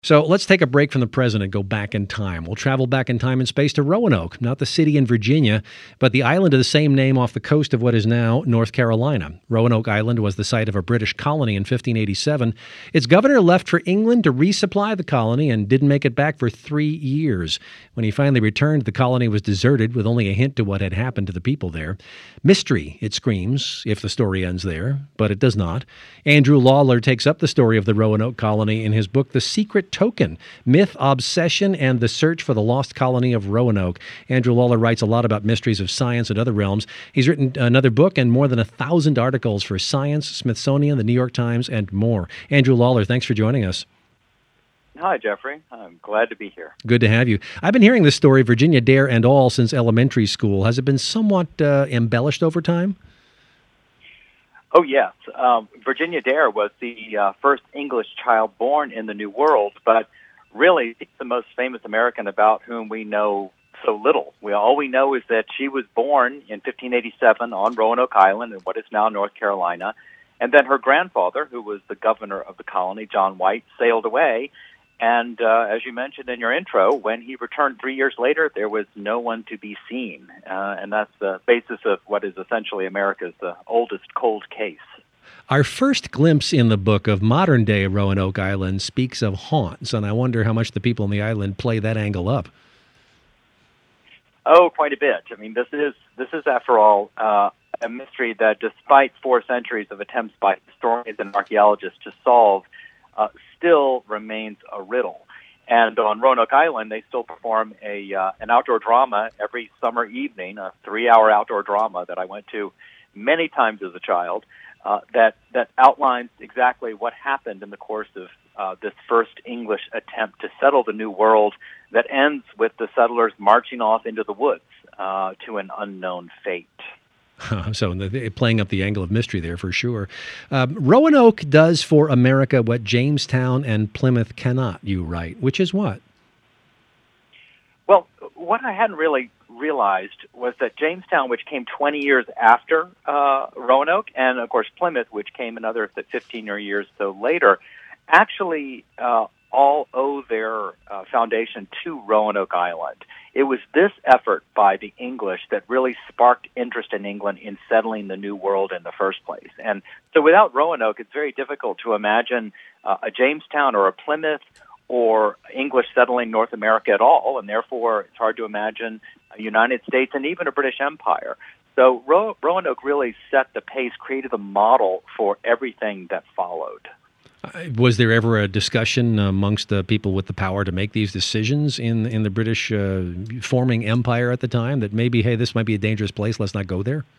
So let's take a break from the present and go back in time. We'll travel back in time and space to Roanoke, not the city in Virginia, but the island of the same name off the coast of what is now North Carolina. Roanoke Island was the site of a British colony in 1587. Its governor left for England to resupply the colony and didn't make it back for 3 years. When he finally returned, the colony was deserted with only a hint to what had happened to the people there. Mystery, it screams, if the story ends there, but it does not. Andrew Lawler takes up the story of the Roanoke colony in his book, The Secret Token, Myth, Obsession, and the Search for the Lost Colony of Roanoke. Andrew Lawler writes a lot about mysteries of science and other realms. He's written another book and more than 1,000 articles for Science, Smithsonian, the New York Times, and more. Andrew Lawler, thanks for joining us. Hi, Jeffrey. I'm glad to be here. Good to have you. I've been hearing this story, Virginia Dare and all, since elementary school. Has it been somewhat embellished over time? Oh, yes. Virginia Dare was the first English child born in the New World, but really it's the most famous American about whom we know so little. All we know is that she was born in 1587 on Roanoke Island in what is now North Carolina, and then her grandfather, who was the governor of the colony, John White, sailed away. And as you mentioned in your intro, when he returned 3 years later, there was no one to be seen. And that's the basis of what is essentially America's oldest cold case. Our first glimpse in the book of modern-day Roanoke Island speaks of haunts, and I wonder how much the people on the island play that angle up. Oh, quite a bit. I mean, this is after all, a mystery that despite 4 centuries of attempts by historians and archaeologists to solve, still remains a riddle. And on Roanoke Island, they still perform an outdoor drama every summer evening, a 3-hour outdoor drama that I went to many times as a child, that outlines exactly what happened in the course of this first English attempt to settle the New World that ends with the settlers marching off into the woods to an unknown fate. So playing up the angle of mystery there for sure. Roanoke does for America what Jamestown and Plymouth cannot, you write, which is what? Well, what I hadn't really realized was that Jamestown, which came 20 years after Roanoke, and of course Plymouth, which came another 15 years so later, actually all owe their foundation to Roanoke Island. It was this effort by the English that really sparked interest in England in settling the New World in the first place. And so without Roanoke, it's very difficult to imagine a Jamestown or a Plymouth or English settling North America at all, and therefore it's hard to imagine a United States and even a British Empire. So Roanoke really set the pace, created the model for everything that followed. Was there ever a discussion amongst the people with the power to make these decisions in the British forming empire at the time that maybe, hey, this might be a dangerous place, let's not go there?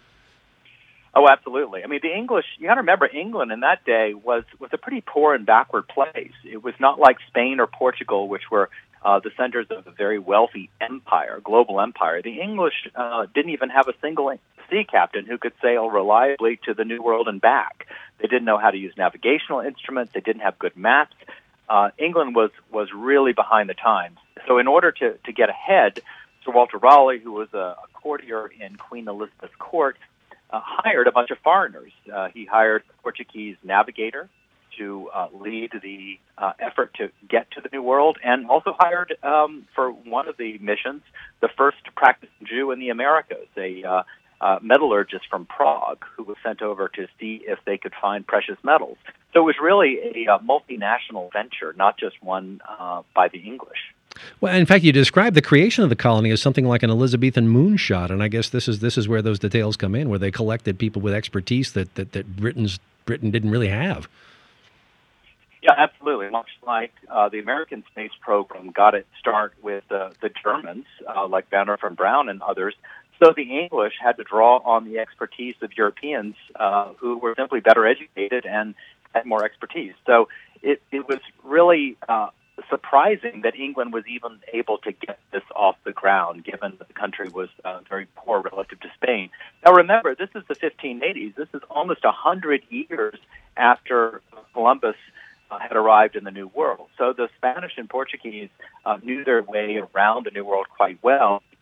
Oh, absolutely. I mean, the English, you got to remember, England in that day was a pretty poor and backward place. It was not like Spain or Portugal, which were the centers of a very wealthy empire, global empire. The English didn't even have a single sea captain who could sail reliably to the New World and back. They didn't know how to use navigational instruments. They didn't have good maps. England was really behind the times. So in order to get ahead, Sir Walter Raleigh, who was a courtier in Queen Elizabeth's court, hired a bunch of foreigners. He hired a Portuguese navigator to lead the effort to get to the New World, and also hired, for one of the missions, the first practicing Jew in the Americas, a metallurgist from Prague who was sent over to see if they could find precious metals. So it was really a multinational venture, not just one by the English. Well, in fact, you described the creation of the colony as something like an Elizabethan moonshot, and I guess this is where those details come in, where they collected people with expertise that Britain didn't really have. Yeah, absolutely. Much like the American space program got its start with the Germans, like Wernher von Braun and others, so the English had to draw on the expertise of Europeans who were simply better educated and had more expertise. So it was really surprising that England was even able to get this off the ground, given that the country was very poor relative to Spain. Now remember, this is the 1580s. This is almost 100 years after Columbus had arrived in the New World. So the Spanish and Portuguese knew their way around the New World quite well.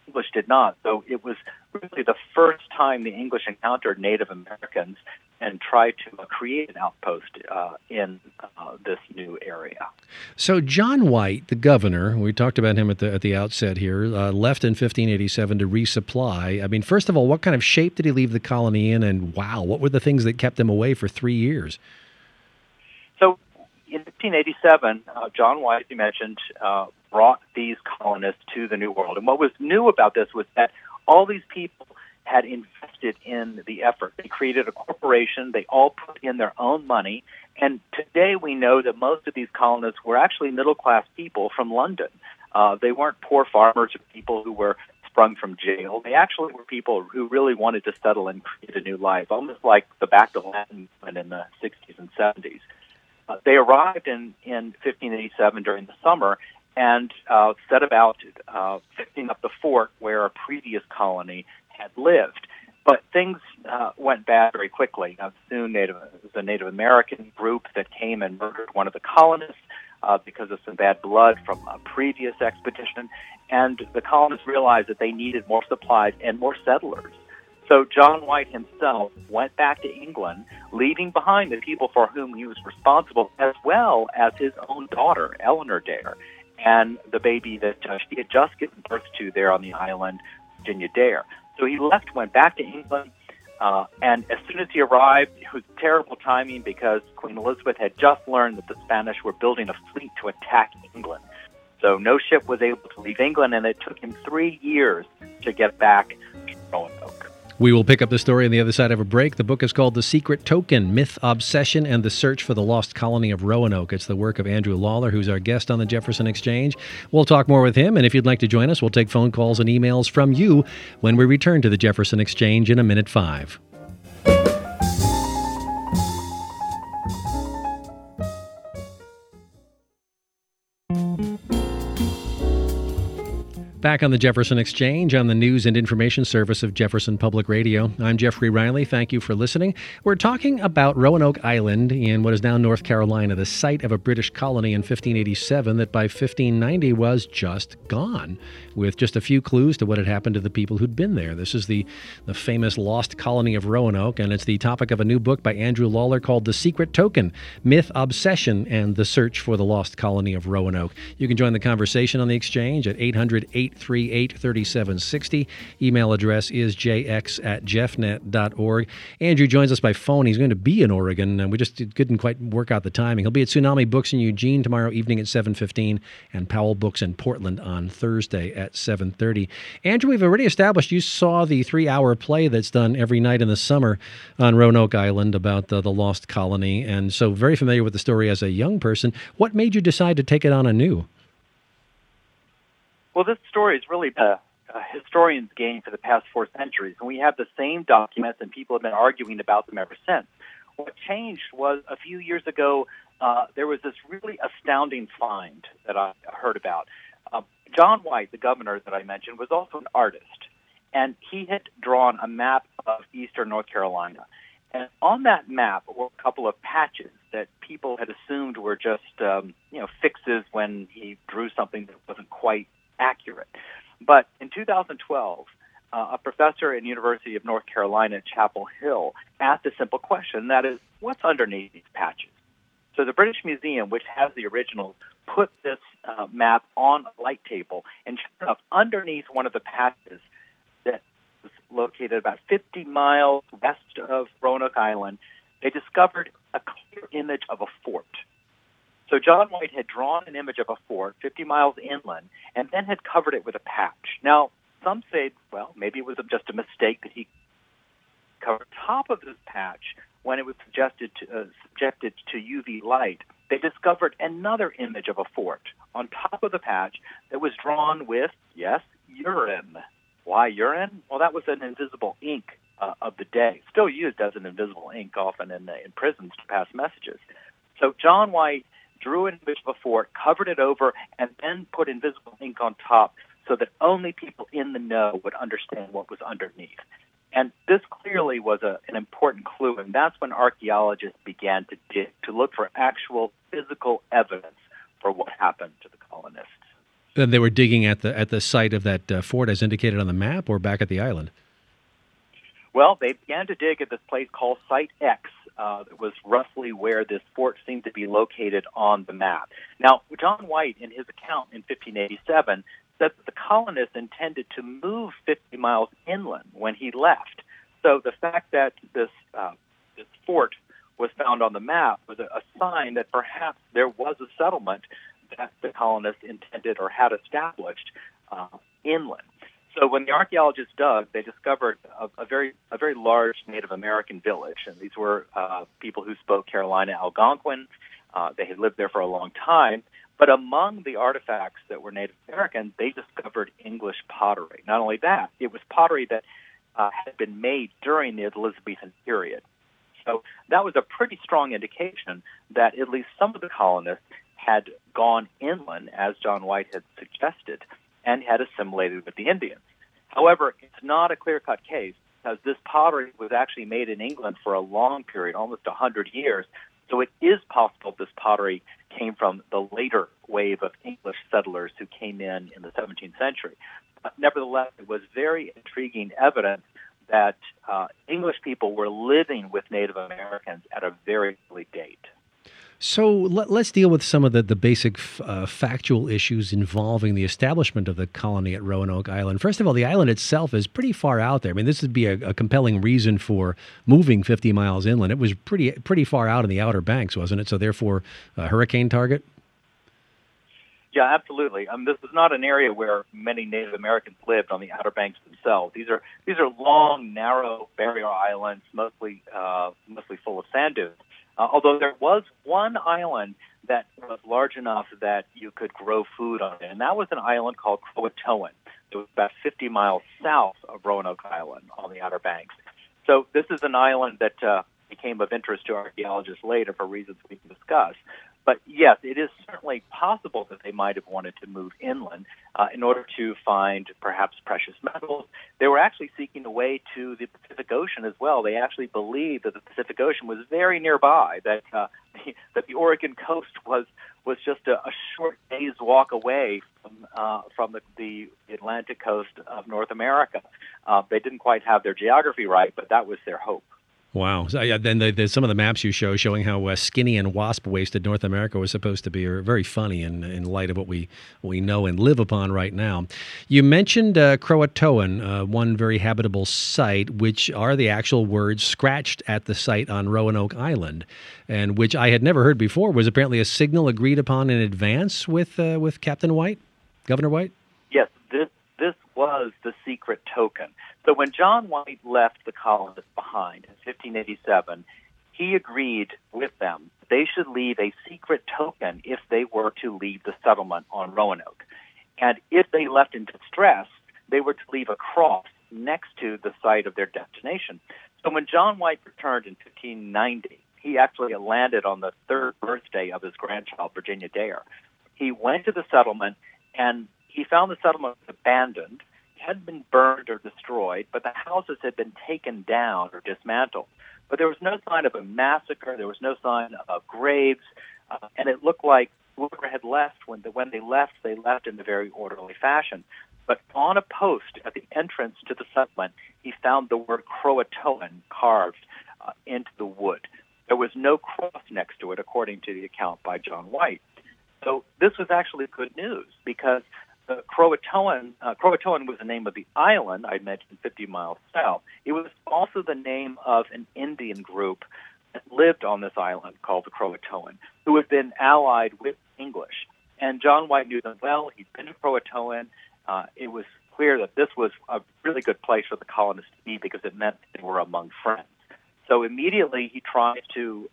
English did not. So it was really the first time the English encountered Native Americans and tried to create an outpost in this new area. So John White, the governor, we talked about him at the outset here, left in 1587 to resupply. I mean, first of all, what kind of shape did he leave the colony in? And wow, what were the things that kept him away for 3 years? So in 1587, John White, as you mentioned, brought these colonists to the New World. And what was new about this was that all these people had invested in the effort. They created a corporation. They all put in their own money. And today we know that most of these colonists were actually middle-class people from London. They weren't poor farmers or people who were sprung from jail. They actually were people who really wanted to settle and create a new life, almost like the Back to Latin movement in the 60s and 70s. They arrived in 1587 during the summer and set about fixing up the fort where a previous colony had lived. But things went bad very quickly. Soon it was a Native American group that came and murdered one of the colonists because of some bad blood from a previous expedition. And the colonists realized that they needed more supplies and more settlers. So John White himself went back to England, leaving behind the people for whom he was responsible, as well as his own daughter, Eleanor Dare, and the baby that she had just given birth to there on the island, Virginia Dare. So he left, went back to England, and as soon as he arrived, it was terrible timing because Queen Elizabeth had just learned that the Spanish were building a fleet to attack England. So no ship was able to leave England, and it took him 3 years to get back to Roanoke. We will pick up the story on the other side of a break. The book is called The Secret Token, Myth, Obsession, and the Search for the Lost Colony of Roanoke. It's the work of Andrew Lawler, who's our guest on the Jefferson Exchange. We'll talk more with him, and if you'd like to join us, we'll take phone calls and emails from you when we return to the Jefferson Exchange in a minute 5. Back on the Jefferson Exchange on the news and information service of Jefferson Public Radio. I'm Jeffrey Riley. Thank you for listening. We're talking about Roanoke Island in what is now North Carolina, the site of a British colony in 1587 that by 1590 was just gone, with just a few clues to what had happened to the people who'd been there. This is the famous lost colony of Roanoke, and it's the topic of a new book by Andrew Lawler called The Secret Token, Myth, Obsession, and the Search for the Lost Colony of Roanoke. You can join the conversation on the Exchange at 800-838-3760. Email address is jx@jeffnet.org. Andrew joins us by phone. He's going to be in Oregon, and we just couldn't quite work out the timing. He'll be at Tsunami Books in Eugene tomorrow evening at 7:15 and Powell Books in Portland on Thursday at 7:30. Andrew, we've already established you saw the 3-hour play that's done every night in the summer on Roanoke Island about the lost colony, and so very familiar with the story as a young person. What made you decide to take it on anew? Well, this story is really a historian's game for the past 4 centuries, and we have the same documents, and people have been arguing about them ever since. What changed was a few years ago, there was this really astounding find that I heard about. John White, the governor that I mentioned, was also an artist, and he had drawn a map of eastern North Carolina. And on that map were a couple of patches that people had assumed were just fixes when he drew something that wasn't quite accurate. But in 2012, a professor at the University of North Carolina at Chapel Hill asked a simple question, that is, what's underneath these patches? So the British Museum, which has the originals, put this map on a light table, and sure enough, underneath one of the patches that was located about 50 miles west of Roanoke Island, they discovered a clear image of a fort. So John White had drawn an image of a fort 50 miles inland and then had covered it with a patch. Now, some say, well, maybe it was just a mistake that he covered top of this patch when it was subjected to UV light. They discovered another image of a fort on top of the patch that was drawn with, yes, urine. Why urine? Well, that was an invisible ink of the day, still used as an invisible ink often in prisons to pass messages. So John White drew an image of a fort, covered it over, and then put invisible ink on top so that only people in the know would understand what was underneath. And this clearly was an important clue, and that's when archaeologists began to dig, to look for actual physical evidence for what happened to the colonists. And they were digging at the site of that fort as indicated on the map, or back at the island? Well, they began to dig at this place called Site X. That was roughly where this fort seemed to be located on the map. Now, John White, in his account in 1587, said that the colonists intended to move 50 miles inland when he left. So the fact that this fort was found on the map was a sign that perhaps there was a settlement that the colonists intended or had established inland. So when the archaeologists dug, they discovered a very large Native American village, and these were people who spoke Carolina Algonquin. They had lived there for a long time. But among the artifacts that were Native American, they discovered English pottery. Not only that, it was pottery that had been made during the Elizabethan period. So that was a pretty strong indication that at least some of the colonists had gone inland, as John White had suggested, and had assimilated with the Indians. However, it's not a clear-cut case, because this pottery was actually made in England for a long period, almost 100 years. So it is possible this pottery came from the later wave of English settlers who came in the 17th century. But nevertheless, it was very intriguing evidence that English people were living with Native Americans at a very early date. So let's deal with some of the basic factual issues involving the establishment of the colony at Roanoke Island. First of all, the island itself is pretty far out there. I mean, this would be a compelling reason for moving 50 miles inland. It was pretty far out in the Outer Banks, wasn't it? So therefore, a hurricane target? Yeah, absolutely. This is not an area where many Native Americans lived on the Outer Banks themselves. These are long, narrow barrier islands, mostly full of sand dunes. Although there was one island that was large enough that you could grow food on it, and that was an island called Croatoan. It was about 50 miles south of Roanoke Island on the Outer Banks. So this is an island that became of interest to archaeologists later for reasons we can discuss. But yes, it is certainly possible that they might have wanted to move inland in order to find perhaps precious metals. They were actually seeking a way to the Pacific Ocean as well. They actually believed that the Pacific Ocean was very nearby, that the Oregon coast was just a short day's walk away from the Atlantic coast of North America. They didn't quite have their geography right, but that was their hope. Wow. So, yeah, then there's some of the maps you show showing how skinny and wasp-waisted North America was supposed to be are very funny in light of what we know and live upon right now. You mentioned Croatoan, one very habitable site, which are the actual words scratched at the site on Roanoke Island, and which I had never heard before was apparently a signal agreed upon in advance with Captain White, Governor White? Yes, this was the secret token. So when John White left the colonists behind in 1587, he agreed with them they should leave a secret token if they were to leave the settlement on Roanoke. And if they left in distress, they were to leave a cross next to the site of their destination. So when John White returned in 1590, he actually landed on the third birthday of his grandchild, Virginia Dare. He went to the settlement, and he found the settlement abandoned. It hadn't been burned or destroyed, but the houses had been taken down or dismantled. But there was no sign of a massacre. There was no sign of graves, and it looked like whoever had left, when they left in a very orderly fashion. But on a post at the entrance to the settlement, he found the word Croatoan carved into the wood. There was no cross next to it, according to the account by John White. So this was actually good news, because Croatoan was the name of the island I mentioned 50 miles south. It was also the name of an Indian group that lived on this island called the Croatoan, who had been allied with English. And John White knew them well. He'd been to Croatoan. It was clear that this was a really good place for the colonists to be, because it meant they were among friends. So immediately he tries to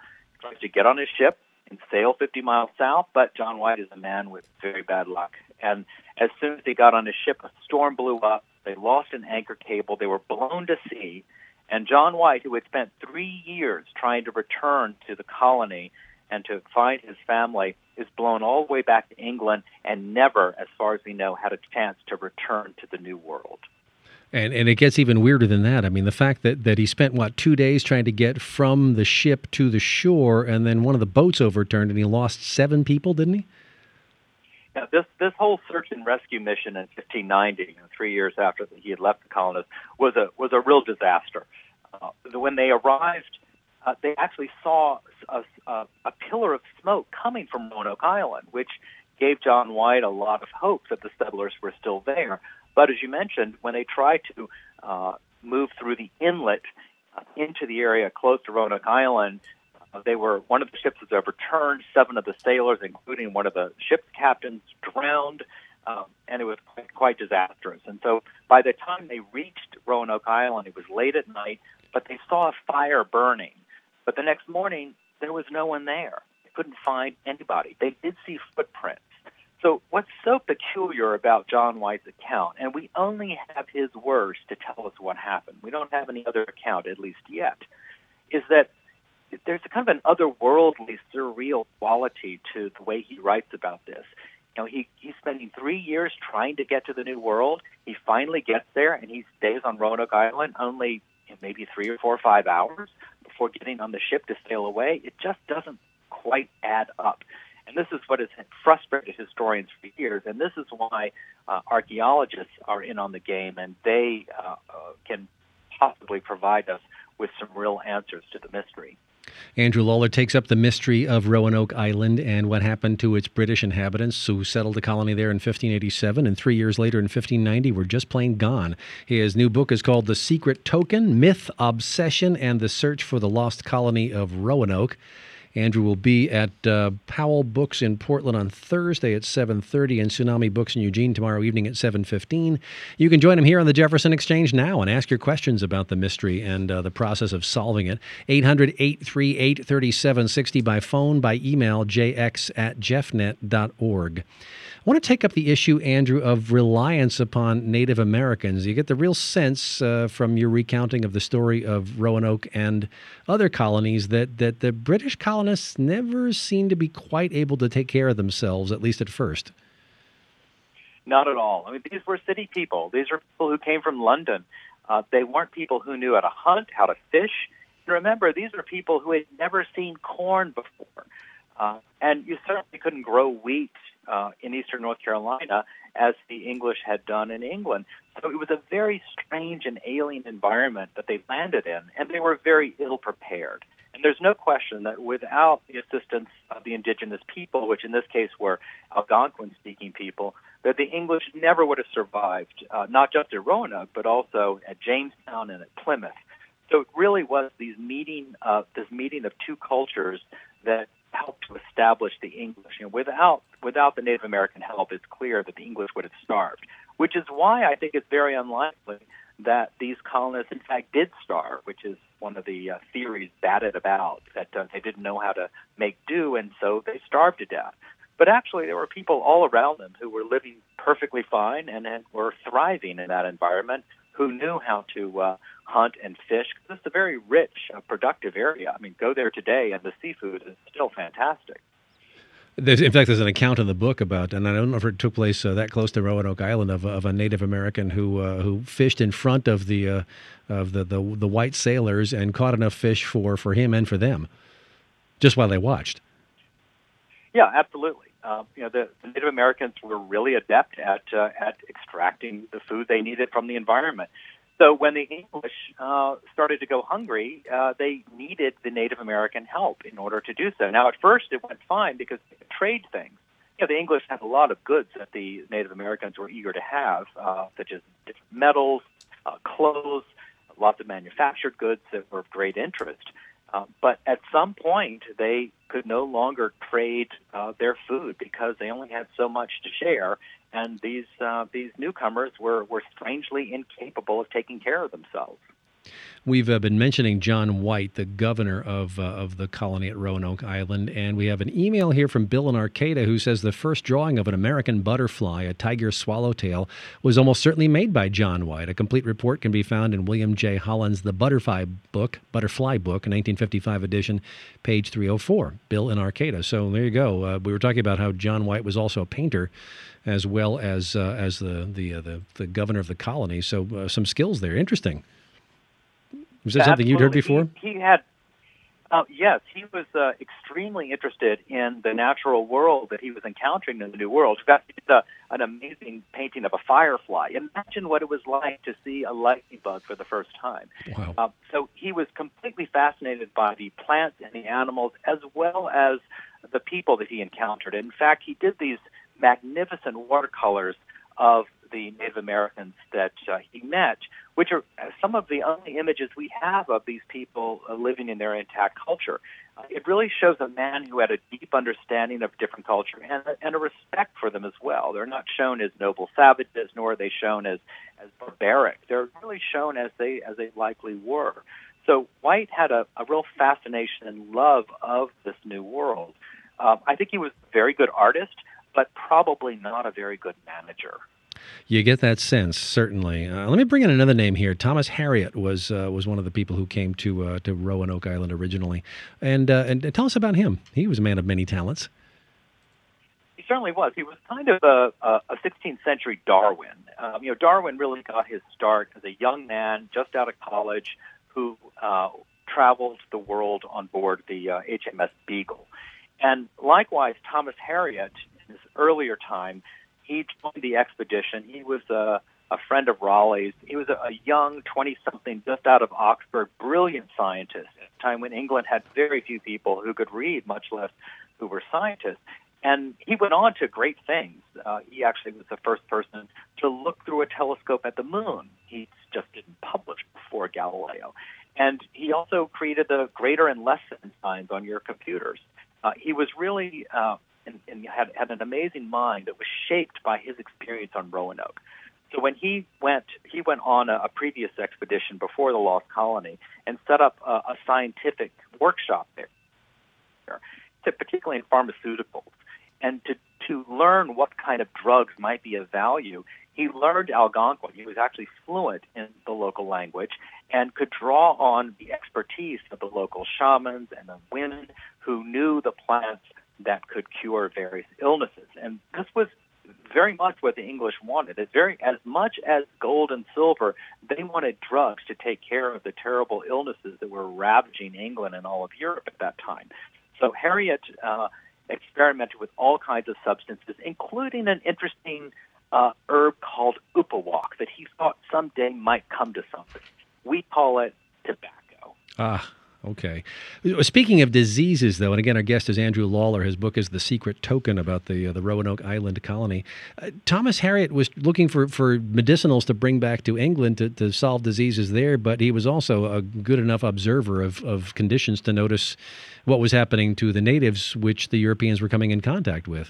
get on his ship and sail 50 miles south, but John White is a man with very bad luck. And as soon as he got on his ship, a storm blew up. They lost an anchor cable. They were blown to sea. And John White, who had spent 3 years trying to return to the colony and to find his family, is blown all the way back to England and never, as far as we know, had a chance to return to the New World. And it gets even weirder than that. I mean, the fact that he spent, 2 days trying to get from the ship to the shore, and then one of the boats overturned, and he lost 7 people, didn't he? Yeah, this whole search and rescue mission in 1590, 3 years after he had left the colonists, was a real disaster. When they arrived, they actually saw a pillar of smoke coming from Roanoke Island, which gave John White a lot of hope that the settlers were still there. But as you mentioned, when they tried to move through the inlet into the area close to Roanoke Island, one of the ships was overturned. 7 of the sailors, including one of the ship's captains, drowned, and it was quite disastrous. And so by the time they reached Roanoke Island, it was late at night, but they saw a fire burning. But the next morning, there was no one there. They couldn't find anybody. They did see footprints. So what's so peculiar about John White's account, and we only have his words to tell us what happened, we don't have any other account, at least yet, is that there's a kind of an otherworldly, surreal quality to the way he writes about this. He's spending 3 years trying to get to the New World. He finally gets there, and he stays on Roanoke Island only maybe 3 or 4 or 5 hours before getting on the ship to sail away. It just doesn't quite add up. And this is what has frustrated historians for years, and this is why archaeologists are in on the game, and they can possibly provide us with some real answers to the mystery. Andrew Lawler takes up the mystery of Roanoke Island and what happened to its British inhabitants who settled the colony there in 1587, and 3 years later in 1590 were just plain gone. His new book is called The Secret Token, Myth, Obsession, and the Search for the Lost Colony of Roanoke. Andrew will be at Powell Books in Portland on Thursday at 7:30 and Tsunami Books in Eugene tomorrow evening at 7:15. You can join him here on the Jefferson Exchange now and ask your questions about the mystery and the process of solving it. 800-838-3760 by phone, by email, jx@jeffnet.org. I want to take up the issue, Andrew, of reliance upon Native Americans. You get the real sense from your recounting of the story of Roanoke and other colonies that the British colonists never seemed to be quite able to take care of themselves, at least at first. Not at all. I mean, these were city people. These were people who came from London. They weren't people who knew how to hunt, how to fish. And remember, these are people who had never seen corn before. And you certainly couldn't grow wheat in eastern North Carolina as the English had done in England. So it was a very strange and alien environment that they landed in, and they were very ill prepared. And there's no question that without the assistance of the indigenous people, which in this case were Algonquin-speaking people, that the English never would have survived, not just at Roanoke, but also at Jamestown and at Plymouth. So it really was this meeting of two cultures that helped to establish the English. Without the Native American help, it's clear that the English would have starved, which is why I think it's very unlikely that these colonists, in fact, did starve, which is one of the theories batted about, that they didn't know how to make do, and so they starved to death. But actually, there were people all around them who were living perfectly fine and were thriving in that environment, who knew how to hunt and fish. It's a very rich, productive area. I mean, go there today, and the seafood is still fantastic. In fact, there's an account in the book about, and I don't know if it took place that close to Roanoke Island, of a Native American who fished in front of the white sailors and caught enough fish for him and for them, just while they watched. Yeah, absolutely. The Native Americans were really adept at extracting the food they needed from the environment. So when the English started to go hungry, they needed the Native American help in order to do so. Now, at first, it went fine because they could trade things. The English had a lot of goods that the Native Americans were eager to have, such as different metals, clothes, lots of manufactured goods that were of great interest. But at some point, they could no longer trade their food because they only had so much to share, and these newcomers were strangely incapable of taking care of themselves. We've been mentioning John White, the governor of the colony at Roanoke Island, and we have an email here from Bill in Arcata who says the first drawing of an American butterfly, a tiger swallowtail, was almost certainly made by John White. A complete report can be found in William J. Holland's The Butterfly Book, a 1955 edition, page 304. Bill in Arcata. So there you go. We were talking about how John White was also a painter, as well as the governor of the colony. So some skills there. Interesting. Was that something you'd heard before? He had Yes, he was extremely interested in the natural world that he was encountering in the New World. In fact, it's an amazing painting of a firefly. Imagine what it was like to see a lightning bug for the first time. Wow. So he was completely fascinated by the plants and the animals as well as the people that he encountered. In fact, he did these magnificent watercolors of the Native Americans that he met, which are some of the only images we have of these people living in their intact culture. It really shows a man who had a deep understanding of different culture and a respect for them as well. They're not shown as noble savages, nor are they shown as barbaric. They're really shown as they likely were. So White had a real fascination and love of this new world. I think he was a very good artist, but probably not a very good manager. You get that sense, certainly. Let me bring in another name here. Thomas Harriot was one of the people who came to Roanoke Island originally, and tell us about him. He was a man of many talents. He certainly was. He was kind of a 16th century Darwin. Darwin really got his start as a young man just out of college who traveled the world on board the HMS Beagle. And likewise, Thomas Harriot, in his earlier time, he joined the expedition. He was a friend of Raleigh's. He was a young 20-something, just out of Oxford, brilliant scientist at a time when England had very few people who could read, much less who were scientists. And he went on to great things. He actually was the first person to look through a telescope at the moon. He just didn't publish before Galileo. And he also created the greater and lesser signs on your computers. He was really and had an amazing mind that was shaped by his experience on Roanoke. So when he went on a previous expedition before the Lost Colony and set up a scientific workshop there, particularly in pharmaceuticals, and to learn what kind of drugs might be of value. He learned Algonquin. He was actually fluent in the local language and could draw on the expertise of the local shamans and the women who knew the plants that could cure various illnesses. And this was very much what the English wanted. As much as gold and silver, they wanted drugs to take care of the terrible illnesses that were ravaging England and all of Europe at that time. So Harriot experimented with all kinds of substances, including an interesting herb called upawak that he thought someday might come to something. We call it tobacco. Ah, okay. Speaking of diseases, though, and again, our guest is Andrew Lawler. His book is The Secret Token about the Roanoke Island colony. Thomas Harriot was looking for medicinals to bring back to England to solve diseases there, but he was also a good enough observer of conditions to notice what was happening to the natives, which the Europeans were coming in contact with.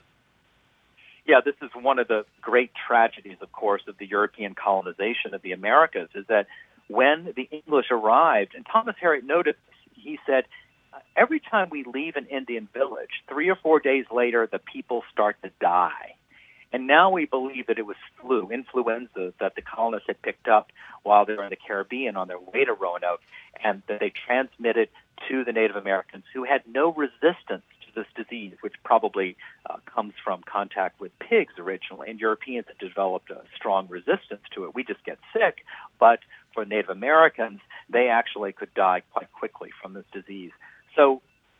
Yeah, this is one of the great tragedies, of course, of the European colonization of the Americas, is that when the English arrived, and Thomas Harriot noted this, he said, every time we leave an Indian village, 3 or 4 days later, the people start to die. And now we believe that it was influenza that the colonists had picked up while they were in the Caribbean on their way to Roanoke, and that they transmitted to the Native Americans who had no resistance to this disease, which probably comes from contact with pigs originally. And Europeans had developed a strong resistance to it. We just get sick, but for Native Americans, they actually could die quite quickly from this disease. So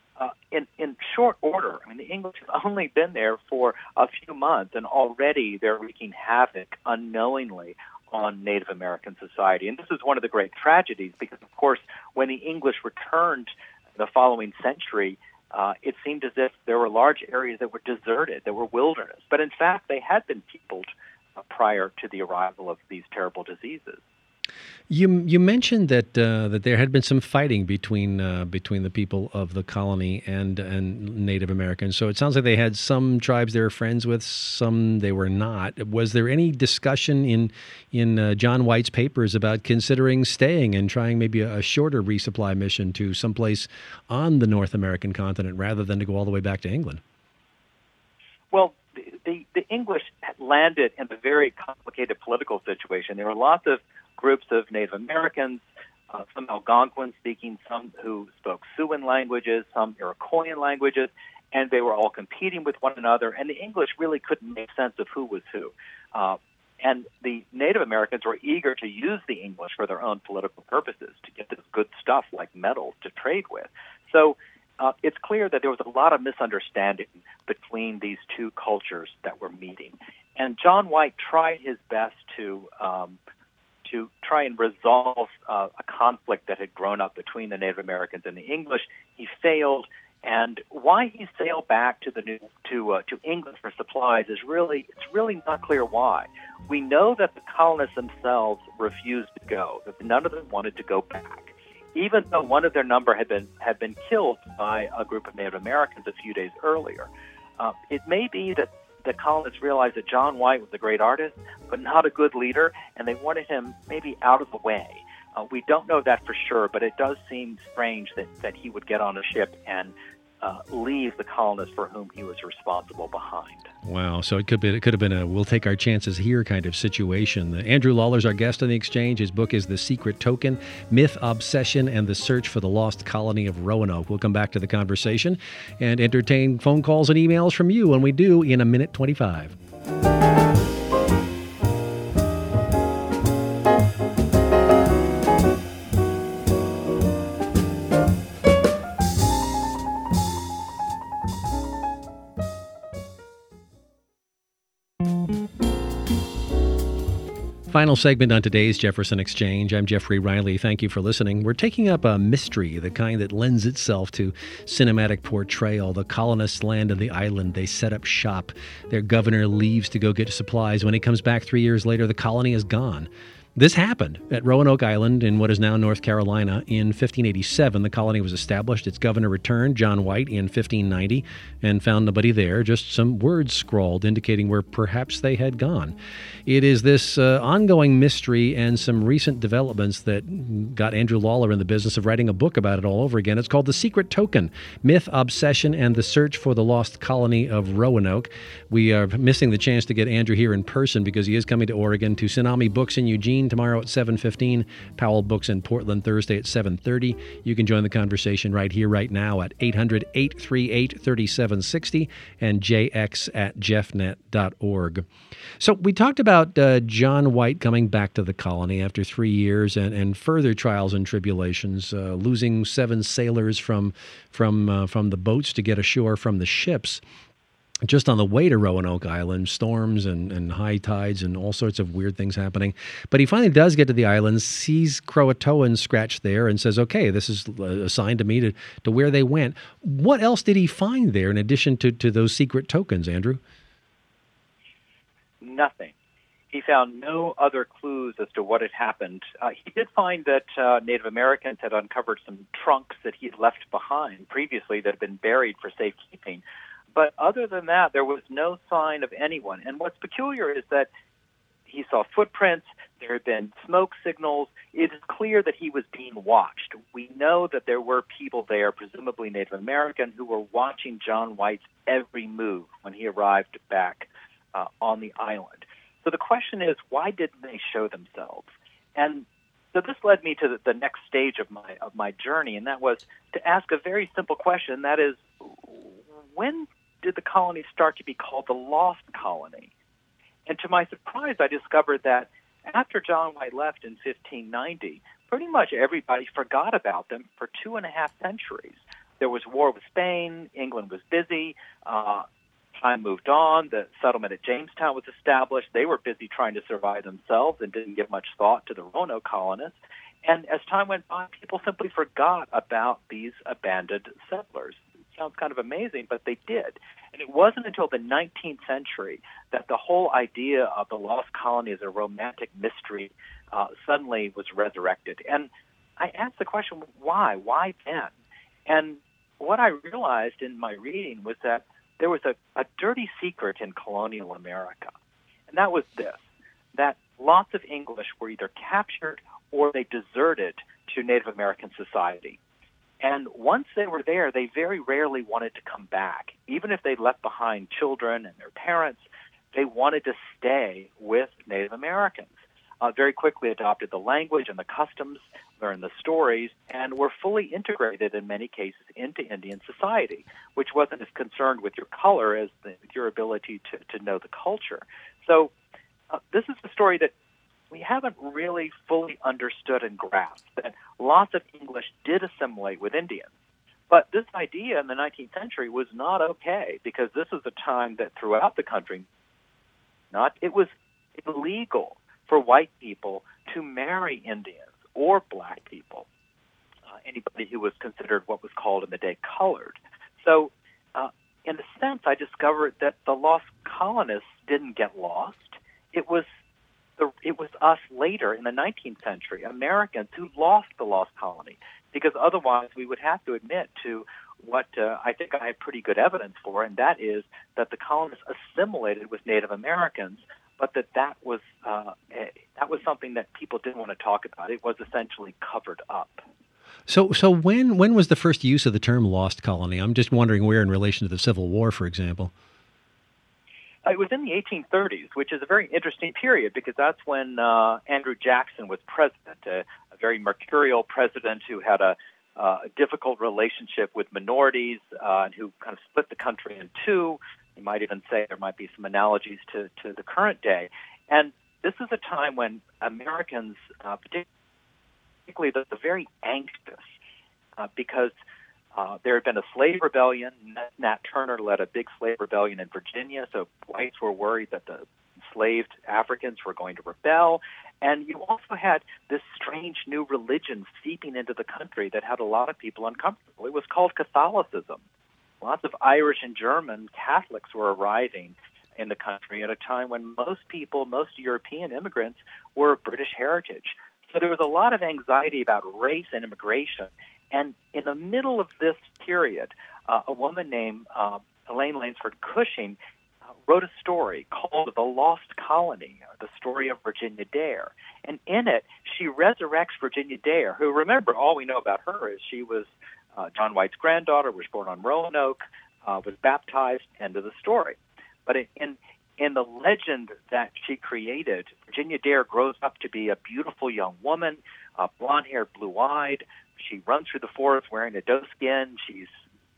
in short order, I mean, the English have only been there for a few months, and already they're wreaking havoc unknowingly on Native American society. And this is one of the great tragedies because, of course, when the English returned the following century, it seemed as if there were large areas that were deserted, that were wilderness. But in fact, they had been peopled prior to the arrival of these terrible diseases. You mentioned that there had been some fighting between the people of the colony and Native Americans. So it sounds like they had some tribes they were friends with, some they were not. Was there any discussion in John White's papers about considering staying and trying maybe a shorter resupply mission to someplace on the North American continent rather than to go all the way back to England? Well, the English landed in a very complicated political situation. There were lots of groups of Native Americans, some Algonquin speaking, some who spoke Siouan languages, some Iroquoian languages, and they were all competing with one another, and the English really couldn't make sense of who was who. And the Native Americans were eager to use the English for their own political purposes, to get this good stuff like metals to trade with. So it's clear that there was a lot of misunderstanding between these two cultures that were meeting. And John White tried his best to try and resolve a conflict that had grown up between the Native Americans and the English. He failed, and why he sailed back to England for supplies it's really not clear why. We know that the colonists themselves refused to go; that none of them wanted to go back, even though one of their number had been killed by a group of Native Americans a few days earlier. It may be that the colonists realized that John White was a great artist, but not a good leader, and they wanted him maybe out of the way. We don't know that for sure, but it does seem strange that he would get on a ship and leave the colonists for whom he was responsible behind. Wow, so it could have been a we'll take our chances here kind of situation. Andrew Lawler's our guest on The Exchange. His book is The Secret Token, Myth, Obsession, and the Search for the Lost Colony of Roanoke. We'll come back to the conversation and entertain phone calls and emails from you when we do in a minute 25. Final segment on today's Jefferson Exchange. I'm Jeffrey Riley. Thank you for listening. We're taking up a mystery, the kind that lends itself to cinematic portrayal. The colonists land on the island. They set up shop. Their governor leaves to go get supplies. When he comes back 3 years later, the colony is gone. This happened at Roanoke Island in what is now North Carolina. In 1587, the colony was established. Its governor returned, John White, in 1590, and found nobody there, just some words scrawled indicating where perhaps they had gone. It is this ongoing mystery and some recent developments that got Andrew Lawler in the business of writing a book about it all over again. It's called The Secret Token, Myth, Obsession, and the Search for the Lost Colony of Roanoke. We are missing the chance to get Andrew here in person because he is coming to Oregon, to Tsunami Books in Eugene tomorrow at 7:15, Powell Books in Portland Thursday at 7:30. You can join the conversation right here, right now at 800-838-3760 and jx@jeffnet.org. So we talked about John White coming back to the colony after 3 years and further trials and tribulations, losing 7 sailors from the boats to get ashore from the ships. Just on the way to Roanoke Island, storms and high tides and all sorts of weird things happening. But he finally does get to the island, sees Croatoan scratched there, and says, okay, this is a sign to me to where they went. What else did he find there in addition to those secret tokens, Andrew? Nothing. He found no other clues as to what had happened. He did find that Native Americans had uncovered some trunks that he had left behind previously that had been buried for safekeeping. But other than that, there was no sign of anyone. And what's peculiar is that he saw footprints, there had been smoke signals. It is clear that he was being watched. We know that there were people there, presumably Native American, who were watching John White's every move when he arrived back on the island. So the question is, why didn't they show themselves? And so this led me to the next stage of my journey, and that was to ask a very simple question, that is, when did the colony start to be called the Lost Colony? And to my surprise, I discovered that after John White left in 1590, pretty much everybody forgot about them for 2.5 centuries. There was war with Spain, England was busy, time moved on, the settlement at Jamestown was established. They were busy trying to survive themselves and didn't give much thought to the Roanoke colonists. And as time went by, people simply forgot about these abandoned settlers. Sounds kind of amazing, but they did. And it wasn't until the 19th century that the whole idea of the lost colony as a romantic mystery suddenly was resurrected. And I asked the question, why? Why then? And what I realized in my reading was that there was a dirty secret in colonial America. And that was this, that lots of English were either captured or they deserted to Native American society. And once they were there, they very rarely wanted to come back. Even if they left behind children and their parents, they wanted to stay with Native Americans. Very quickly adopted the language and the customs, learned the stories, and were fully integrated in many cases into Indian society, which wasn't as concerned with your color as with your ability to know the culture. So this is a story that we haven't really fully understood and grasped, that lots of English did assimilate with Indians, But this idea in the 19th century was not okay because this is a time that throughout the country, it was illegal for white people to marry Indians or black people, anybody who was considered what was called in the day colored. So, in a sense, I discovered that the lost colonists didn't get lost. It was us later in the 19th century, Americans, who lost the lost colony, because otherwise we would have to admit to what I think I have pretty good evidence for, and that is that the colonists assimilated with Native Americans, but that was something that people didn't want to talk about. It was essentially covered up. So when was the first use of the term lost colony? I'm just wondering where in relation to the Civil War, for example. It was in the 1830s, which is a very interesting period because that's when Andrew Jackson was president, a very mercurial president who had a difficult relationship with minorities and who kind of split the country in two. You might even say there might be some analogies to the current day. And this is a time when Americans, particularly the very anxious, because there had been a slave rebellion. Nat Turner led a big slave rebellion in Virginia, so whites were worried that the enslaved Africans were going to rebel. And you also had this strange new religion seeping into the country that had a lot of people uncomfortable. It was called Catholicism. Lots of Irish and German Catholics were arriving in the country at a time when most European immigrants were of British heritage. So there was a lot of anxiety about race and immigration. And in the middle of this period, a woman named Elaine Lansford Cushing wrote a story called The Lost Colony, the story of Virginia Dare. And in it, she resurrects Virginia Dare, who, remember, all we know about her is she was John White's granddaughter, was born on Roanoke, was baptized, end of the story. But in the legend that she created, Virginia Dare grows up to be a beautiful young woman, blonde-haired, blue-eyed. She runs through the forest wearing a doeskin. She's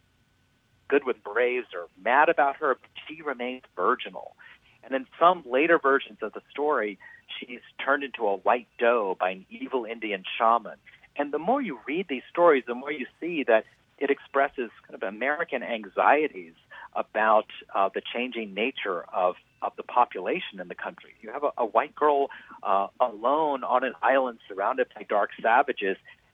good with braves or mad about her, but she remains virginal. And in some later versions of the story, she's turned into a white doe by an evil Indian shaman. And the more you read these stories, the more you see that it expresses kind of American anxieties about the changing nature of the population in the country. You have a white girl alone on an island surrounded by dark savages.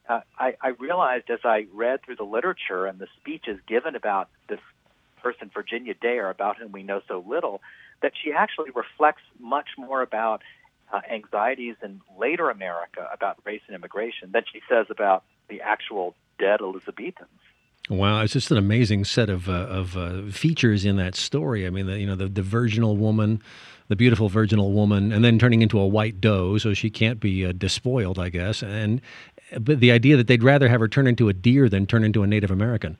I realized as I read through the literature and the speeches given about this person, Virginia Dare, about whom we know so little, that she actually reflects much more about anxieties in later America about race and immigration than she says about the actual dead Elizabethans. Wow, it's just an amazing set of features in that story. I mean, the virginal woman, the beautiful virginal woman, and then turning into a white doe, so she can't be despoiled, I guess. But the idea that they'd rather have her turn into a deer than turn into a Native American.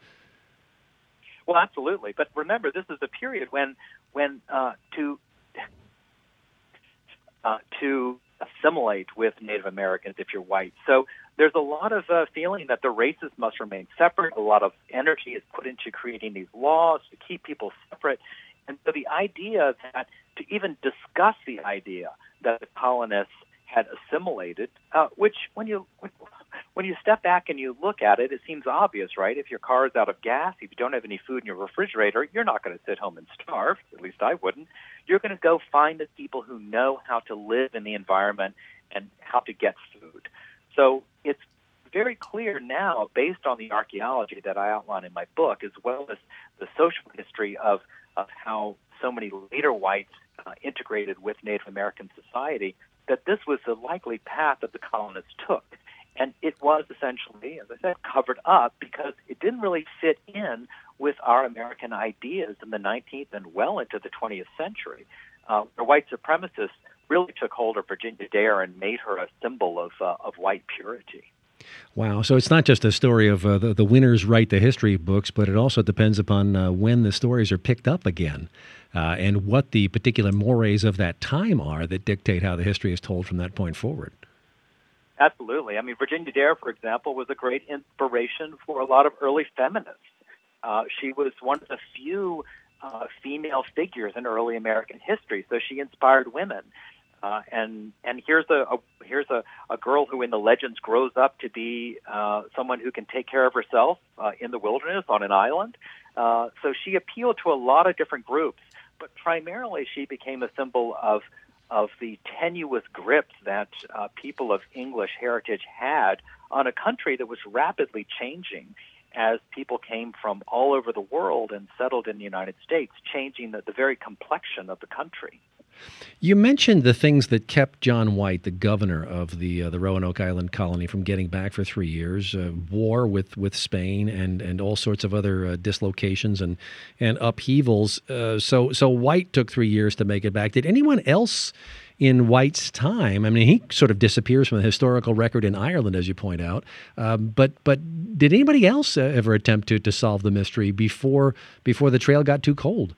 Well, absolutely. But remember, this is a period when to assimilate with Native Americans if you're white. So there's a lot of feeling that the races must remain separate. A lot of energy is put into creating these laws to keep people separate. And so the idea that to even discuss the idea that the colonists had assimilated, which when you step back and you look at it, it seems obvious, right? If your car is out of gas, if you don't have any food in your refrigerator, you're not going to sit home and starve. At least I wouldn't. You're going to go find the people who know how to live in the environment and how to get food. So it's very clear now, based on the archaeology that I outline in my book, as well as the social history of how so many later whites integrated with Native American society, that this was the likely path that the colonists took. And it was essentially, as I said, covered up because it didn't really fit in with our American ideas in the 19th and well into the 20th century. The white supremacists really took hold of Virginia Dare and made her a symbol of white purity. Wow. So it's not just a story of the winners write the history books, but it also depends upon when the stories are picked up again and what the particular mores of that time are that dictate how the history is told from that point forward. Absolutely. I mean, Virginia Dare, for example, was a great inspiration for a lot of early feminists. She was one of the few female figures in early American history, so she inspired women. And here's a girl who in the legends grows up to be someone who can take care of herself in the wilderness on an island. So she appealed to a lot of different groups, but primarily she became a symbol of the tenuous grip that people of English heritage had on a country that was rapidly changing as people came from all over the world and settled in the United States, changing the very complexion of the country. You mentioned the things that kept John White, the governor of the Roanoke Island colony, from getting back for 3 years, war with Spain and all sorts of other dislocations and upheavals. So White took 3 years to make it back. Did anyone else in White's time? I mean, he sort of disappears from the historical record in Ireland, as you point out. But did anybody else ever attempt to solve the mystery before the trail got too cold?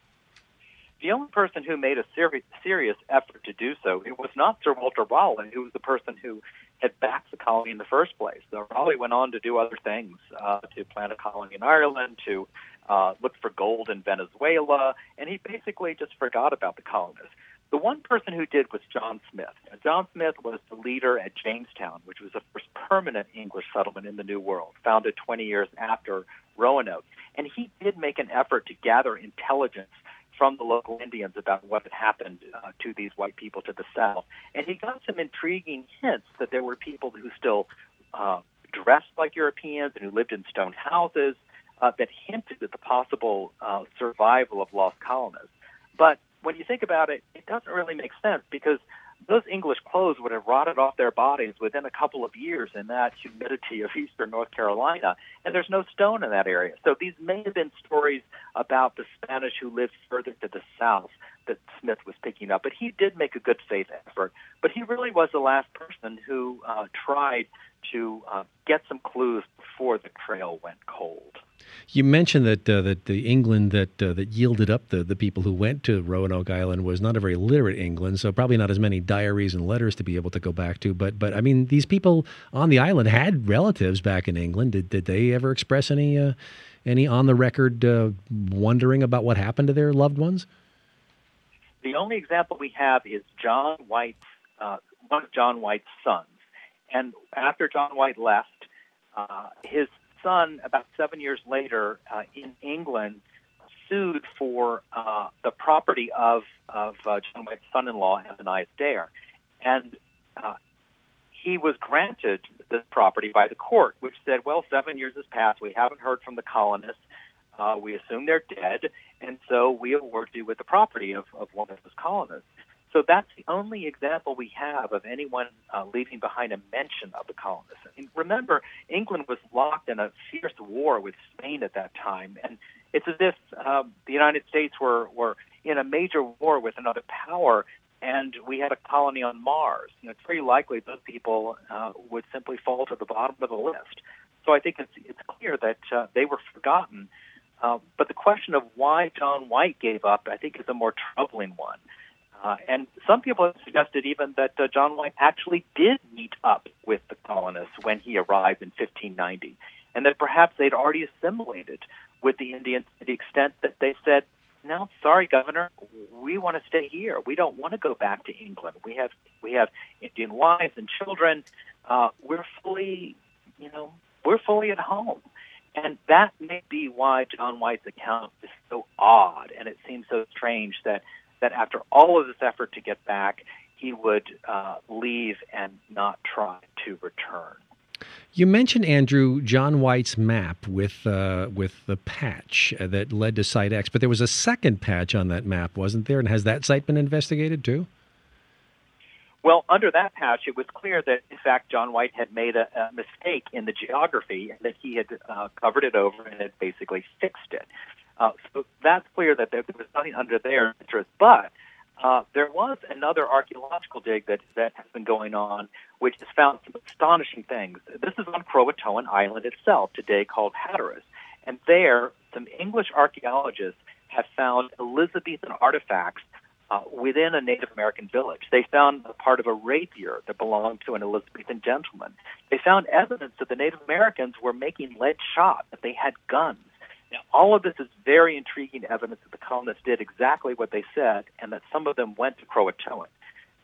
The only person who made a serious effort to do so, it was not Sir Walter Raleigh, who was the person who had backed the colony in the first place. So Raleigh went on to do other things, to plant a colony in Ireland, to look for gold in Venezuela, and he basically just forgot about the colonists. The one person who did was John Smith. And John Smith was the leader at Jamestown, which was the first permanent English settlement in the New World, founded 20 years after Roanoke. And he did make an effort to gather intelligence from the local Indians about what had happened to these white people to the south. And he got some intriguing hints that there were people who still dressed like Europeans and who lived in stone houses that hinted at the possible survival of lost colonists. But when you think about it, it doesn't really make sense because those English clothes would have rotted off their bodies within a couple of years in that humidity of eastern North Carolina, and there's no stone in that area. So these may have been stories about the Spanish who lived further to the south that Smith was picking up. But he did make a good faith effort. But he really was the last person who tried to get some clues before the trail went cold. You mentioned that the England that yielded up the people who went to Roanoke Island was not a very literate England, so probably not as many diaries and letters to be able to go back to. But I mean, these people on the island had relatives back in England. Did they ever express any on the record wondering about what happened to their loved ones? The only example we have is John White's one of John White's sons, and after John White left, his son, about 7 years later, in England, sued for the property of John White's son-in-law, Ananias Dare. And he was granted this property by the court, which said, well, 7 years has passed. We haven't heard from the colonists. We assume they're dead, and so we award you with the property of one of those colonists. So that's the only example we have of anyone leaving behind a mention of the colonists. And remember, England was locked in a fierce war with Spain at that time, and it's as if the United States were in a major war with another power, and we had a colony on Mars. You know, it's very likely those people would simply fall to the bottom of the list. So I think it's clear that they were forgotten. But the question of why John White gave up, I think, is a more troubling one. And some people have suggested even that John White actually did meet up with the colonists when he arrived in 1590, and that perhaps they'd already assimilated with the Indians to the extent that they said, no, sorry, Governor, we want to stay here. We don't want to go back to England. We have Indian wives and children. We're fully at home. And that may be why John White's account is so odd, and it seems so strange that after all of this effort to get back, he would leave and not try to return. You mentioned, Andrew, John White's map with the patch that led to Site X, but there was a second patch on that map, wasn't there? And has that site been investigated too? Well, under that patch, it was clear that, in fact, John White had made a mistake in the geography and that he had covered it over and had basically fixed it. So that's clear that there was nothing under their interest. But there was another archaeological dig that has been going on, which has found some astonishing things. This is on Croatoan Island itself, today called Hatteras. And there, some English archaeologists have found Elizabethan artifacts within a Native American village. They found a part of a rapier that belonged to an Elizabethan gentleman. They found evidence that the Native Americans were making lead shot, that they had guns. Now, all of this is very intriguing evidence that the colonists did exactly what they said and that some of them went to Croatoan.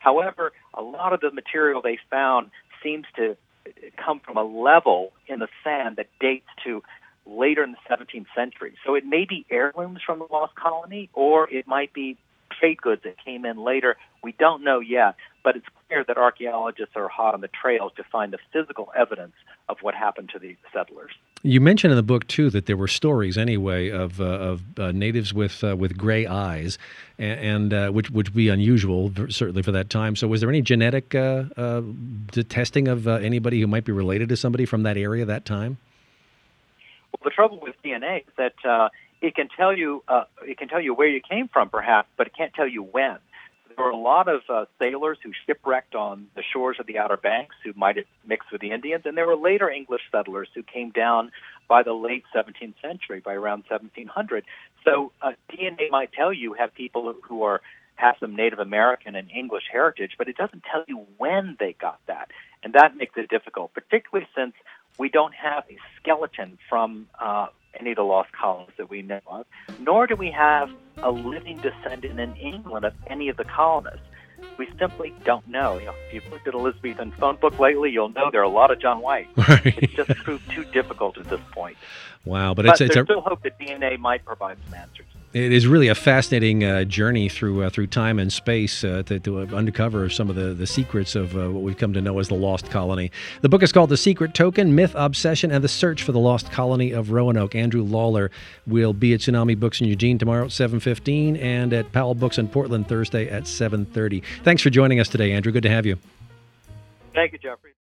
However, a lot of the material they found seems to come from a level in the sand that dates to later in the 17th century. So it may be heirlooms from the lost colony, or it might be trade goods that came in later. We don't know yet, but it's clear that archaeologists are hot on the trail to find the physical evidence of what happened to the settlers. You mentioned in the book, too, that there were stories, anyway, of natives with gray eyes, and which would be unusual, certainly for that time. So was there any genetic testing of anybody who might be related to somebody from that area that time? Well, the trouble with DNA is that it can tell you where you came from, perhaps, but it can't tell you when. There were a lot of sailors who shipwrecked on the shores of the Outer Banks who might have mixed with the Indians, and there were later English settlers who came down by the late 17th century, by around 1700. So DNA might tell you have people who have some Native American and English heritage, but it doesn't tell you when they got that, and that makes it difficult, particularly since we don't have a skeleton from any of the lost colonies that we know of, nor do we have a living descendant in England of any of the colonists. We simply don't know. If you've looked at Elizabethan phone book lately, you'll know there are a lot of John White. Right. It's just proved too difficult at this point. Wow, but there's it's still hope that DNA might provide some answers. It is really a fascinating journey through time and space to uncover some of the secrets of what we've come to know as the Lost Colony. The book is called The Secret Token, Myth, Obsession, and the Search for the Lost Colony of Roanoke. Andrew Lawler will be at Tsunami Books in Eugene tomorrow at 7:15 and at Powell Books in Portland Thursday at 7:30. Thanks for joining us today, Andrew. Good to have you. Thank you, Jeffrey.